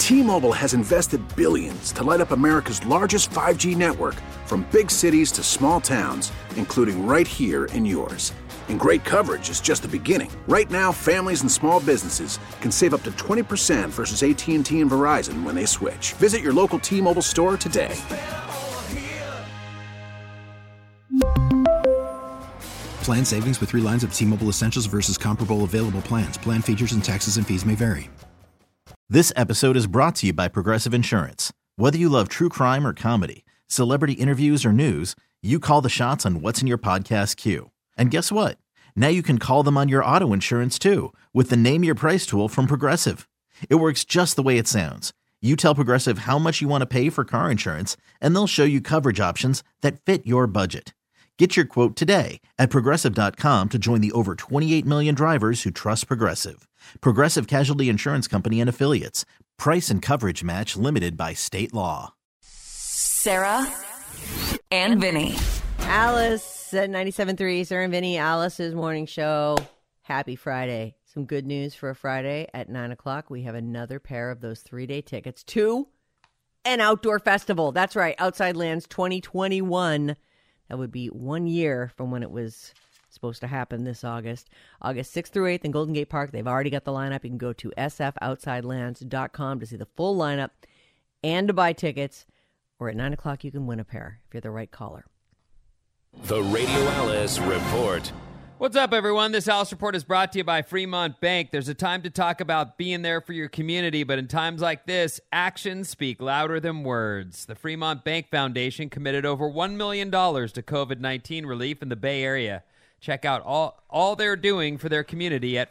T-Mobile has invested billions to light up America's largest 5G network, from big cities to small towns, including right here in yours. And great coverage is just the beginning. Right now, families and small businesses can save up to 20% versus AT&T and Verizon when they switch. Visit your local T-Mobile store today. Plan savings with 3 lines of T-Mobile Essentials versus comparable available plans. Plan features and taxes and fees may vary. This episode is brought to you by Progressive Insurance. Whether you love true crime or comedy, celebrity interviews or news, you call the shots on what's in your podcast queue. And guess what? Now you can call them on your auto insurance too with the Name Your Price tool from Progressive. It works just the way it sounds. You tell Progressive how much you want to pay for car insurance, and they'll show you coverage options that fit your budget. Get your quote today at Progressive.com to join the over 28 million drivers who trust Progressive. Progressive Casualty Insurance Company and Affiliates. Price and coverage match limited by state law. Sarah and Vinny. Alice at 97.3, Sarah and Vinny, Alice's morning show. Happy Friday. Some good news for a Friday at 9 o'clock. We have another pair of those 3-day tickets to an outdoor festival. That's right, Outside Lands 2021. That would be 1 year from when it was supposed to happen this August. August 6th through 8th in Golden Gate Park. They've already got the lineup. You can go to sfoutsidelands.com to see the full lineup and to buy tickets. Or at 9 o'clock, you can win a pair if you're the right caller. The Radio Alice Report. What's up, everyone? This Alice Report is brought to you by Fremont Bank. There's a time to talk about being there for your community, but in times like this, actions speak louder than words. The Fremont Bank Foundation committed over $1 million to COVID-19 relief in the Bay Area. Check out all they're doing for their community at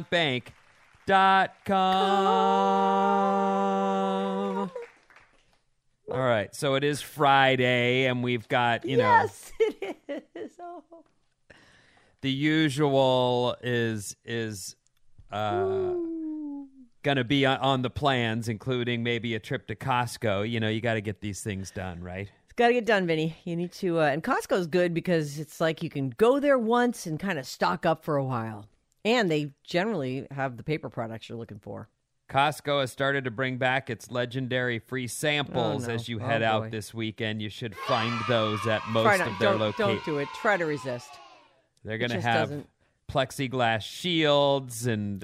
fremontbank.com. All right, so it is Friday, and we've got, Yes, it is. Oh. The usual is going to be on the plans, including maybe a trip to Costco. You got to get these things done, right? It's got to get done, Vinny. You need to, and Costco's good because it's like you can go there once and kind of stock up for a while. And they generally have the paper products you're looking for. Costco has started to bring back its legendary free samples as you head out this weekend. You should find those at most of their locations. Don't do it. Try to resist. They're going to have plexiglass shields, and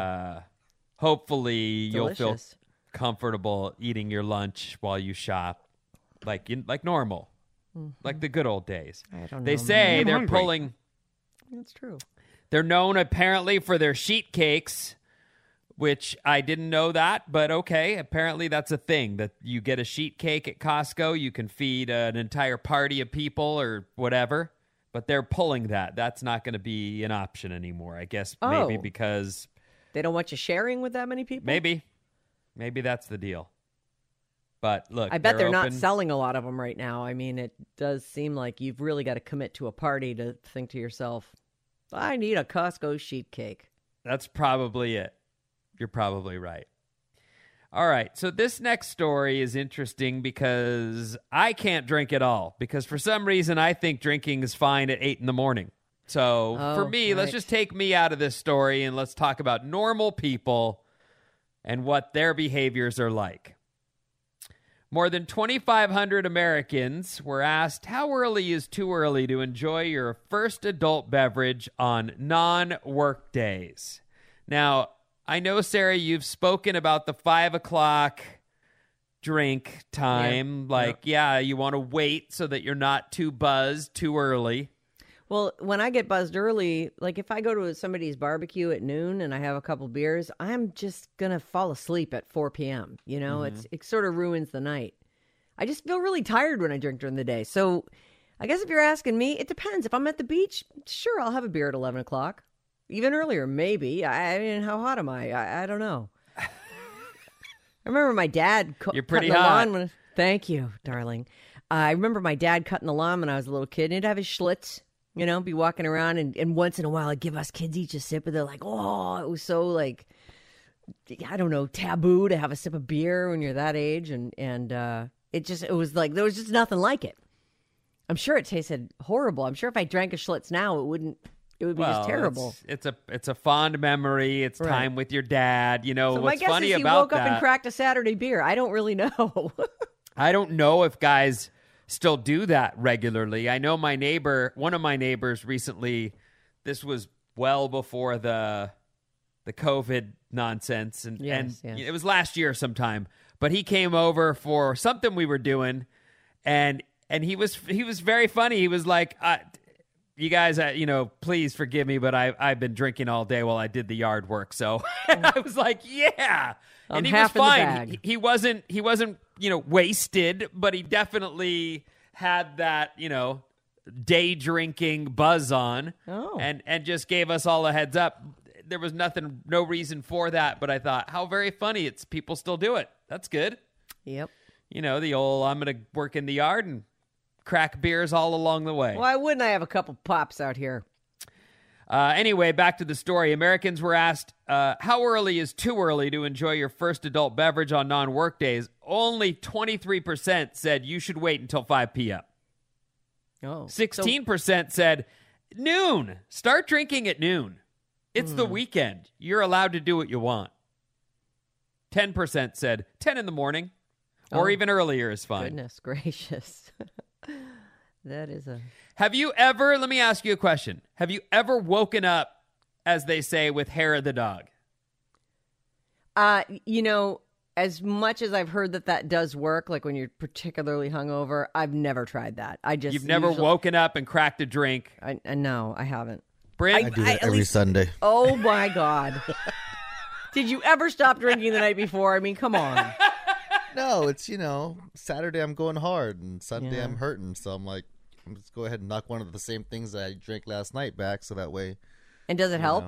hopefully you'll feel comfortable eating your lunch while you shop, like normal, like the good old days. I don't know. They say they're pulling. That's true. They're known apparently for their sheet cakes, which I didn't know that, but okay. Apparently that's a thing, that you get a sheet cake at Costco. You can feed an entire party of people or whatever. But they're pulling that. That's not going to be an option anymore, I guess. Maybe because they don't want you sharing with that many people? Maybe that's the deal. But look, I bet they're not selling a lot of them right now. I mean, it does seem like you've really got to commit to a party to think to yourself, I need a Costco sheet cake. That's probably it. You're probably right. All right, so this next story is interesting because I can't drink at all, because for some reason I think drinking is fine at 8 in the morning. So for me, let's just take me out of this story and let's talk about normal people and what their behaviors are like. More than 2,500 Americans were asked how early is too early to enjoy your first adult beverage on non-work days. Now, I know, Sarah, you've spoken about the 5 o'clock drink time. You want to wait so that you're not too buzzed too early. Well, when I get buzzed early, like if I go to somebody's barbecue at noon and I have a couple beers, I'm just going to fall asleep at 4 p.m. It sort of ruins the night. I just feel really tired when I drink during the day. So I guess if you're asking me, it depends. If I'm at the beach, sure, I'll have a beer at 11 o'clock. Even earlier, maybe. I mean, how hot am I? I don't know. I remember my dad You're pretty cutting hot. the lawn. Thank you, darling. I remember my dad cutting the lawn when I was a little kid. And he'd have his Schlitz, be walking around. And once in a while, I'd give us kids each a sip. And they're like, oh, it was so, like, I don't know, taboo to have a sip of beer when you're that age. And it was like, there was just nothing like it. I'm sure it tasted horrible. I'm sure if I drank a Schlitz now, it wouldn't It would be just terrible. It's a fond memory. It's Right. time with your dad. You know, So my what's guess funny is he about woke that, up and cracked a Saturday beer. I don't really know. I don't know if guys still do that regularly. I know one of my neighbors recently, this was well before the COVID nonsense, and Yes. it was last year sometime, but he came over for something we were doing, and he was very funny. He was like, you guys, please forgive me, but I've been drinking all day while I did the yard work. So I was like, yeah. And he was half in the fine. bag. He wasn't, wasted, but he definitely had that, day drinking buzz on. Oh. And just gave us all a heads up. There was no reason for that, but I thought, how very funny. It's people still do it. That's good. Yep. The old, I'm going to work in the yard and crack beers all along the way. Why wouldn't I have a couple pops out here? Anyway, back to the story. Americans were asked, how early is too early to enjoy your first adult beverage on non-work days? Only 23% said you should wait until 5 p.m. Oh. 16% said noon. Start drinking at noon. It's the weekend. You're allowed to do what you want. 10% said 10 in the morning or even earlier is fine. Goodness gracious. That is a... Have you ever, let me ask you a question. Have you ever woken up, as they say, with hair of the dog? As much as I've heard that does work, like when you're particularly hungover, I've never tried that. You've never woken up and cracked a drink? No, I haven't. Bryn? I do that every Sunday. Oh, my God. Did you ever stop drinking the night before? I mean, come on. No, it's, Saturday I'm going hard and Sunday Yeah. I'm hurting. So I'm like, let's go ahead and knock one of the same things that I drank last night back so that way. And does it help?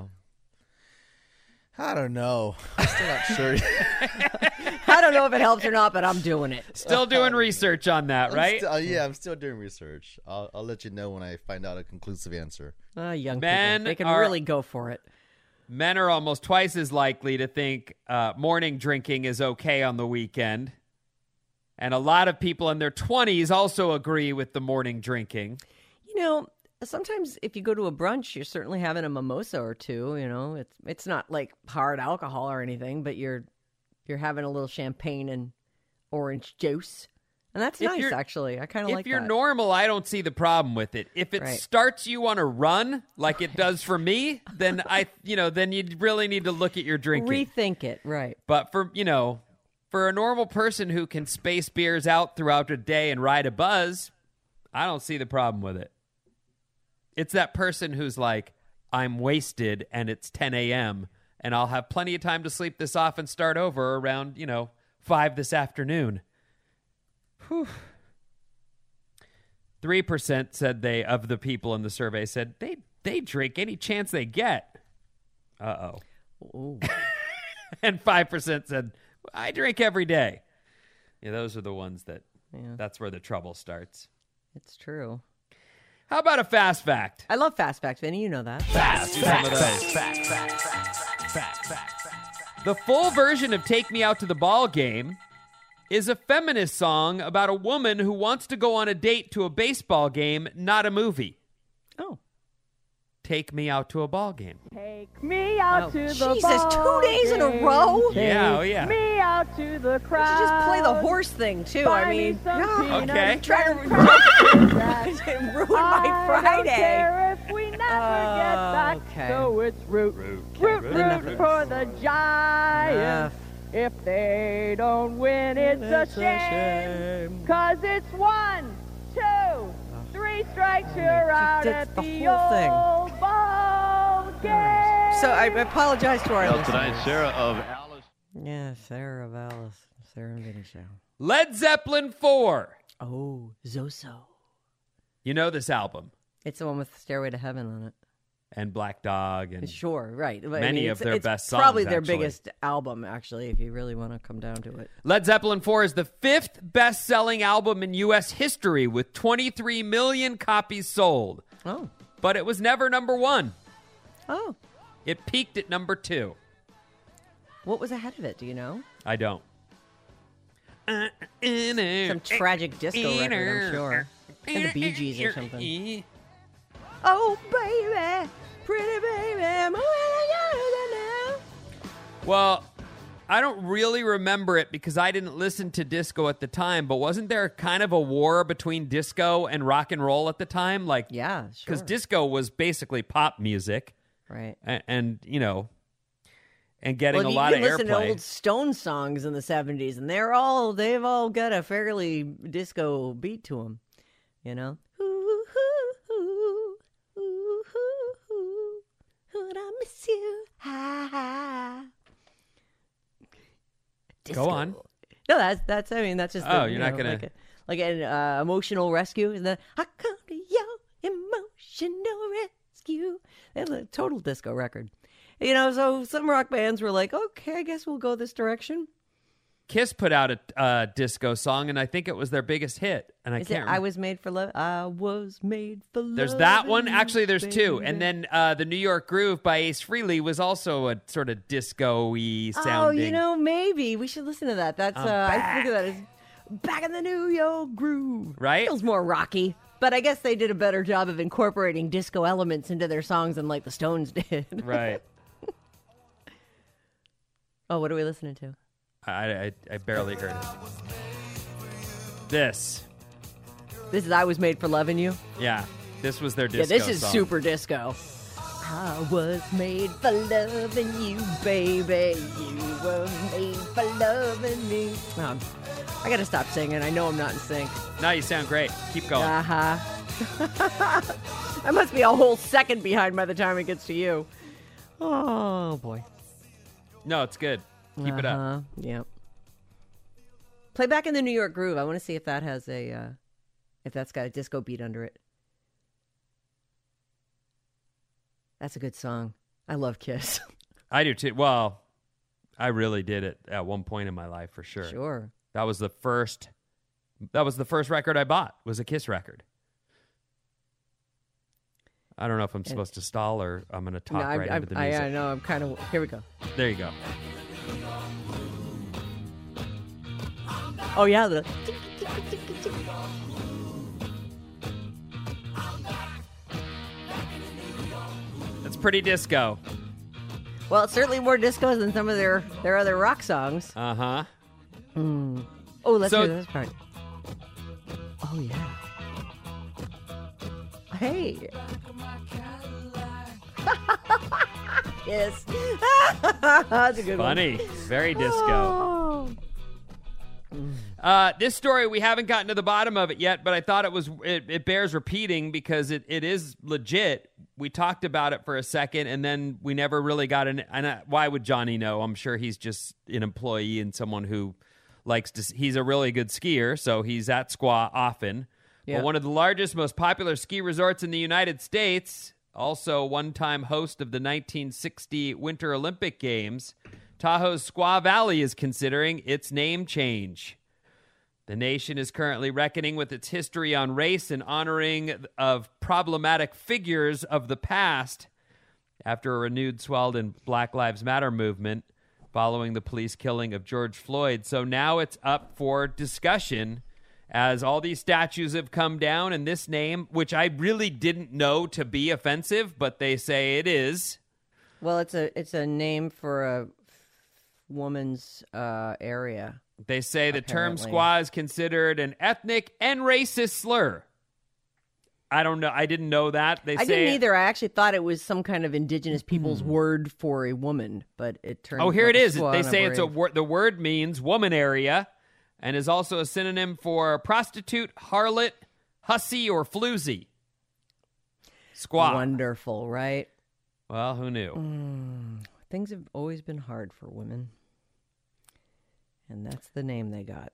I don't know. I'm still not sure. I don't know if it helps or not, but I'm doing it. Still doing research on that, right? I'm still doing research. I'll let you know when I find out a conclusive answer. Young Men people, they can are- really go for it. Men are almost twice as likely to think morning drinking is okay on the weekend. And a lot of people in their 20s also agree with the morning drinking. Sometimes if you go to a brunch, you're certainly having a mimosa or two. It's not like hard alcohol or anything, but you're having a little champagne and orange juice, and that's If nice. you're- Actually, I kind of like If you're that. normal, I don't see the problem with it. If it Right. starts you on a run, like it does for me, then then you really need to look at your drinking. Rethink it, right? But for a normal person who can space beers out throughout the day and ride a buzz, I don't see the problem with it. It's that person who's like, I'm wasted and it's 10 a.m. and I'll have plenty of time to sleep this off and start over around, 5 this afternoon. Whew. 3% of the people in the survey said they drink any chance they get. Uh-oh. Ooh. And 5% said, I drink every day. Yeah, those are the ones that's where the trouble starts. It's true. How about a fast fact? I love fast facts, Vinny. You know that. Let's do some of those. The full version of Take Me Out to the Ball Game is a feminist song about a woman who wants to go on a date to a baseball game, not a movie. Oh. Take Me Out to a Ball Game. Take me out to the Jesus, ball 2 days in a game. row? Yeah, oh yeah. Me out to the You crowd. should just play the horse thing too. Buy I me mean, some peanuts Okay. and Try to crackers. ruin my I Friday. don't care if we never get back. Okay. So it's root Enough. for the Giants. If they don't win, it's a shame. 'Cause it's 1, 2, 3 strikes, you're out did at the the whole thing. old ball game. So I apologize to our Well, listeners. tonight, Sarah of Alice. Yeah, Sarah of Alice. Sarah and Vinny Show. Led Zeppelin 4. Oh, Zoso. You know this album. It's the one with Stairway to Heaven on it. And Black Dog. And Sure, right. But, Many of their it's best songs, probably their actually. biggest album, actually, if you really want to come down to it. Led Zeppelin 4 is the 5th best-selling album in U.S. history with 23 million copies sold. Oh. But it was never number 1. Oh. It peaked at number 2. What was ahead of it? Do you know? I don't. Some tragic disco record, I'm sure. And the Bee Gees or something. Oh, baby, pretty baby, I'm now. Well, I don't really remember it because I didn't listen to disco at the time, but wasn't there kind of a war between disco and rock and roll at the time? Like, Yeah, sure. because disco was basically pop music. Right. And you know, and getting a you lot can of listen airplay. to old Stone songs in the 70s, and they've all got a fairly disco beat to them, you know? Ooh, ooh, ooh, ooh, ooh, ooh, would I miss you? Ha, ha. Disco. Go on. No, that's just Oh, you're not gonna- like an emotional rescue. Isn't that, I come to your emotional rescue. They have a total disco record. You know, so some rock bands were like, okay, I guess we'll go this direction. Kiss put out a disco song, and I think it was their biggest hit. And I Is can't it remember. I Was Made for Love? I was made for love. There's that one. Actually, there's two. And then the New York Groove by Ace Frehley was also a sort of disco-y sounding. Oh, you know, maybe. We should listen to that. That's, I think of that as Back in the New York Groove. Right? Feels more rocky. But I guess they did a better job of incorporating disco elements into their songs than like the Stones did. Right. Oh, what are we listening to? I barely heard it. This. This is I Was Made for Loving You. Yeah. This was their disco Yeah, this is song. super disco. I was made for loving you, baby. You were made for loving me. Oh, I gotta stop singing. I know I'm not in sync. No, you sound great. Keep going. Uh-huh. I must be a whole second behind by the time it gets to you. Oh, boy. No, it's good. Keep it up. Yep. Play Back in the New York Groove. I want to see if that has a, if that's got a disco beat under it. That's a good song. I love Kiss. I do too. Well, I really did it at one point in my life for sure. Sure. That was the first record I bought, was a Kiss record. I don't know if I'm supposed to stall or I'm going to talk right into the music. I know. I'm kind of. Here we go. There you go. Oh, yeah. The, That's pretty disco. well, it's certainly more disco than some of their other rock songs. Uh-huh. Oh, let's So- hear this part. Oh, yeah. Hey. Yes. That's a good one. Funny. Very disco. Oh. This story, we haven't gotten to the bottom of it yet, but I thought it bears repeating because it is legit. We talked about it for a second, and then we never really got in. And why would Johnny know? I'm sure he's just an employee and someone who likes to. He's a really good skier, so he's at Squaw often. Yeah. Well, one of the largest, most popular ski resorts in the United States, also one-time host of the 1960 Winter Olympic Games, Tahoe's Squaw Valley is considering its name change. The nation is currently reckoning with its history on race and honoring of problematic figures of the past after a renewed swelled in Black Lives Matter movement following the police killing of George Floyd. So now it's up for discussion as all these statues have come down, and this name, which I really didn't know to be offensive, but they say it is. Well, it's a name for a woman's area. They say the term Apparently. squaw is considered an ethnic and racist slur. I don't know. I didn't know that. I didn't either. I actually thought it was some kind of indigenous people's word for a woman, but it turned. Oh, here out it is. squaw They and say it's a brave. word. The word means woman area, and is also a synonym for prostitute, harlot, hussy, or floozy. Squaw. Wonderful, right? Well, who knew? Things have always been hard for women, and that's the name they got.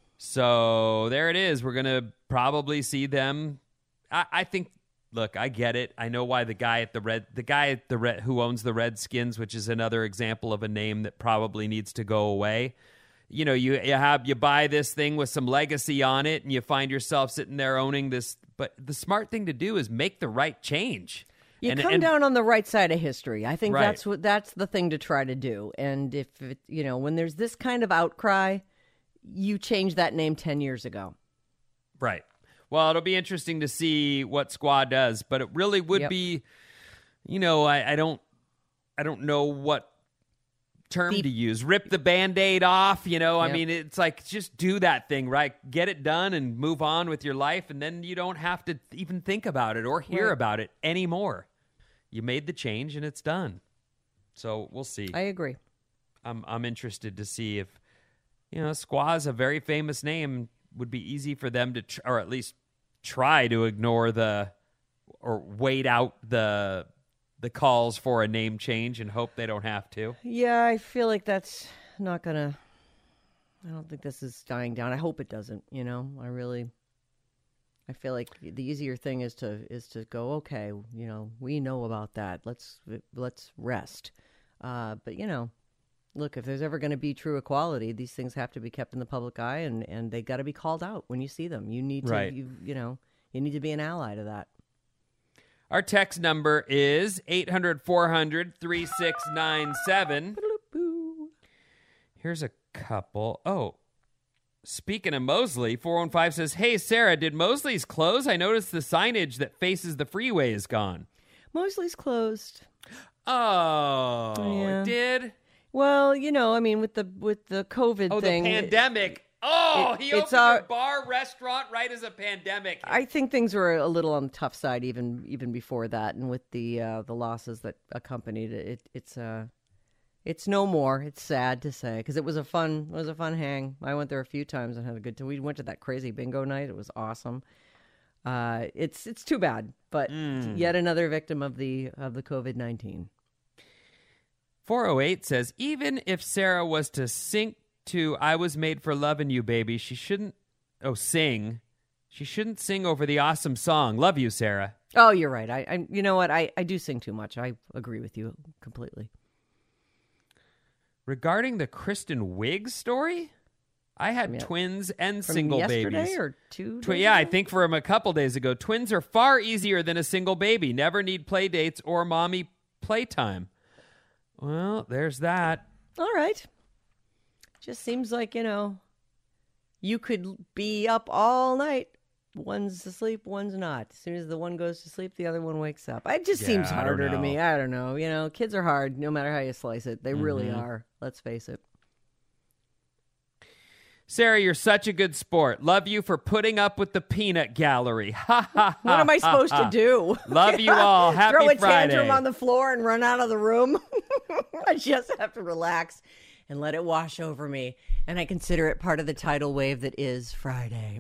So there it is. We're gonna probably see them. I think. Look, I get it. I know why the guy at the Red who owns the Redskins, which is another example of a name that probably needs to go away. You know, you buy this thing with some legacy on it, and you find yourself sitting there owning this. But the smart thing to do is make the right change. You come down on the right side of history. I think Right. that's the thing to try to do. And if it, when there's this kind of outcry, you change that name 10 years ago. Right. Well, it'll be interesting to see what Squaw does, but it really would Yep. be I don't know what term to use. Rip the Band-Aid off, I mean, it's like, just do that thing, right? Get it done and move on with your life, and then you don't have to even think about it or hear about it anymore. You made the change and it's done. So we'll see. I agree. I'm interested to see if, Squaw is a very famous name. Would be easy for them to, or at least try to ignore or wait out the calls for a name change and hope they don't have to. Yeah, I feel like that's not gonna. I don't think this is dying down. I hope it doesn't. I feel like the easier thing is to go, okay, we know about that. Let's rest. But look, if there's ever going to be true equality, these things have to be kept in the public eye, and they got to be called out when you see them. You need to, you need to be an ally to that. Our text number is 800-400-3697. Here's a couple. Oh, speaking of Mosley, 415 says, hey, Sarah, did Mosley's close? I noticed the signage that faces the freeway is gone. Mosley's closed. Oh, yeah. It did? Well, I mean, with the COVID thing. Oh, the pandemic. He opened a bar, restaurant right as a pandemic. I think things were a little on the tough side even before that, and with the losses that accompanied it, it's no more. It's sad to say, because it was a fun hang. I went there a few times and had a good time. We went to that crazy bingo night. It was awesome. It's too bad, but yet another victim of the COVID-19. 408 says, even if Sarah was to sync to I Was Made for Lovin' You, Baby, she shouldn't sing. She shouldn't sing over the awesome song. Love you, Sarah. Oh, you're right. I you know what? I do sing too much. I agree with you completely. Regarding the Kristen Wiig story, I had twins and from single yesterday babies. Or 2 days Yeah, ago? I think from a couple days ago. Twins are far easier than a single baby. Never need play dates or mommy playtime. Well, there's that. All right. Just seems like, you could be up all night. One's asleep, one's not. As soon as the one goes to sleep, the other one wakes up. It just seems harder to me. I don't know. Kids are hard no matter how you slice it. They really are. Let's face it. Sarah, you're such a good sport. Love you for putting up with the peanut gallery. Ha, ha, ha. What am I supposed to do? Love you all. Happy Throw a Friday. tantrum on the floor and run out of the room? I just have to relax and let it wash over me. And I consider it part of the tidal wave that is Friday.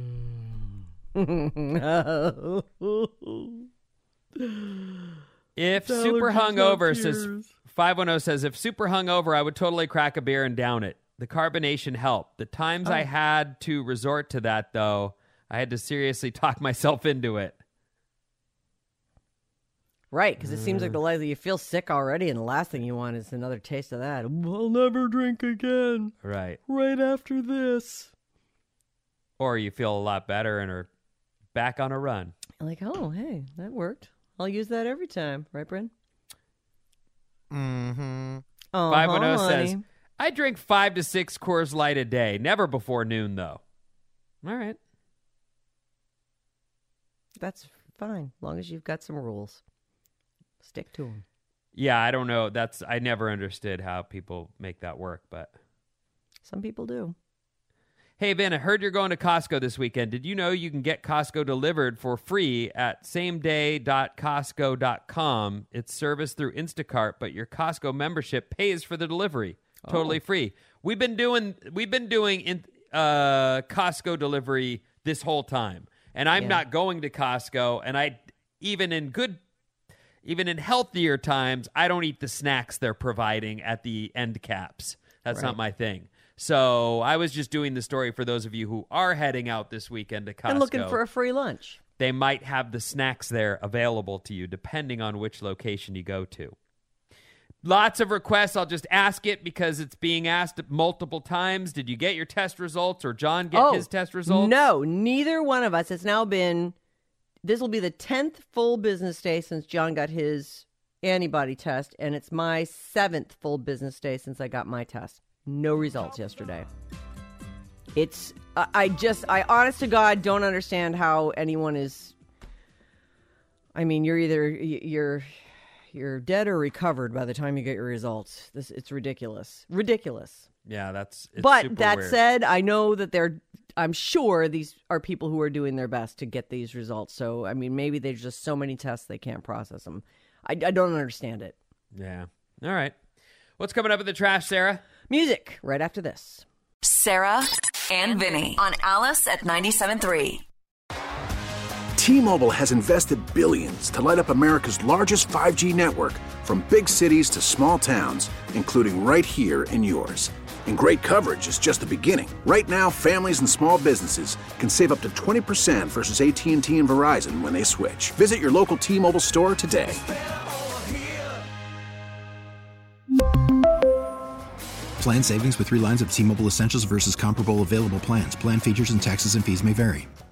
If super hungover, says 510 says, if super hungover, I would totally crack a beer and down it. The carbonation helped. The times I had to resort to that, though, I had to seriously talk myself into it. Right, because it seems like you feel sick already, and the last thing you want is another taste of that. I'll never drink again. Right. Right after this. Or you feel a lot better and are back on a run. Like, oh, hey, that worked. I'll use that every time. Right, Bryn? Mm-hmm. 510 honey. says, I drink 5 to 6 Coors Light a day. Never before noon, though. All right. That's fine, as long as you've got some rules. Stick to them. Yeah, I don't know. I never understood how people make that work, but some people do. Hey, Ben, I heard you're going to Costco this weekend. Did you know you can get Costco delivered for free at sameday.costco.com? It's serviced through Instacart, but your Costco membership pays for the delivery. Totally free. We've been doing Costco delivery this whole time, and I'm not going to Costco. And even in healthier times, I don't eat the snacks they're providing at the end caps. That's not my thing. So I was just doing the story for those of you who are heading out this weekend to Costco. And looking for a free lunch. They might have the snacks there available to you, depending on which location you go to. Lots of requests. I'll just ask it because it's being asked multiple times. Did you get your test results, or John get his test results? No, neither one of us. It's now been, this will be the 10th full business day since John got his antibody test, and it's my 7th full business day since I got my test. No results yesterday. It's, I honest to God don't understand how anyone is, I mean, you're You're dead or recovered by the time you get your results. It's ridiculous. Ridiculous. Yeah, it's but super that weird. said, I know that I'm sure these are people who are doing their best to get these results. So, I mean, maybe there's just so many tests they can't process them. I don't understand it. Yeah. All right. What's coming up in the trash, Sarah? Music right after this. Sarah and Vinny on Alice at 97.3. T-Mobile has invested billions to light up America's largest 5G network, from big cities to small towns, including right here in yours. And great coverage is just the beginning. Right now, families and small businesses can save up to 20% versus AT&T and Verizon when they switch. Visit your local T-Mobile store today. Plan savings with 3 lines of T-Mobile Essentials versus comparable available plans. Plan features and taxes and fees may vary.